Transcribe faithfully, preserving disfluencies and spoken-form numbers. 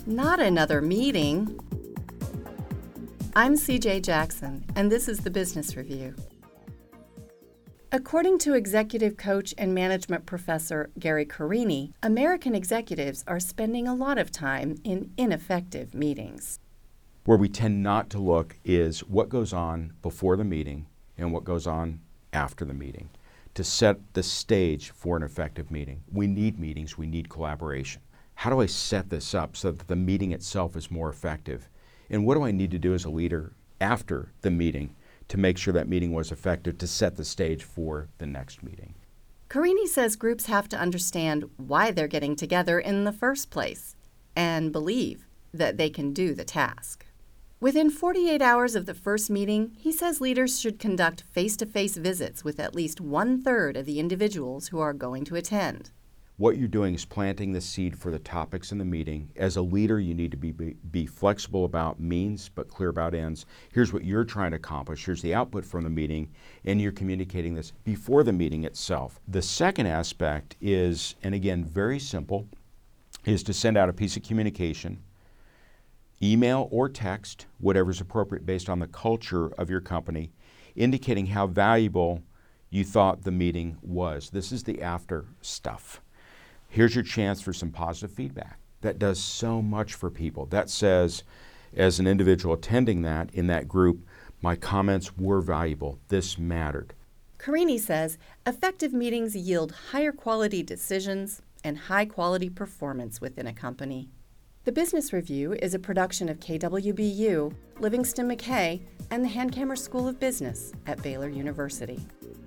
Not another meeting. I'm C J Jackson, and this is the Business Review. According to executive coach and management professor Gary Carini, American executives are spending a lot of time in ineffective meetings. Where we tend not to look is what goes on before the meeting and what goes on after the meeting to set the stage for an effective meeting. We need meetings, we need collaboration. How do I set this up so that the meeting itself is more effective? And what do I need to do as a leader after the meeting to make sure that meeting was effective to set the stage for the next meeting? Carini says groups have to understand why they're getting together in the first place and believe that they can do the task. Within forty-eight hours of the first meeting, he says leaders should conduct face-to-face visits with at least one-third of the individuals who are going to attend. What you're doing is planting the seed for the topics in the meeting. As a leader, you need to be, be, be flexible about means, but clear about ends. Here's what you're trying to accomplish. Here's the output from the meeting, and you're communicating this before the meeting itself. The second aspect is, and again, very simple, is to send out a piece of communication, email or text, whatever's appropriate based on the culture of your company, indicating how valuable you thought the meeting was. This is the after stuff. Here's your chance for some positive feedback. That does so much for people. That says, as an individual attending that in that group, my comments were valuable. This mattered. Carini says effective meetings yield higher quality decisions and high quality performance within a company. The Business Review is a production of K W B U, Livingston McKay, and the Hankamer School of Business at Baylor University.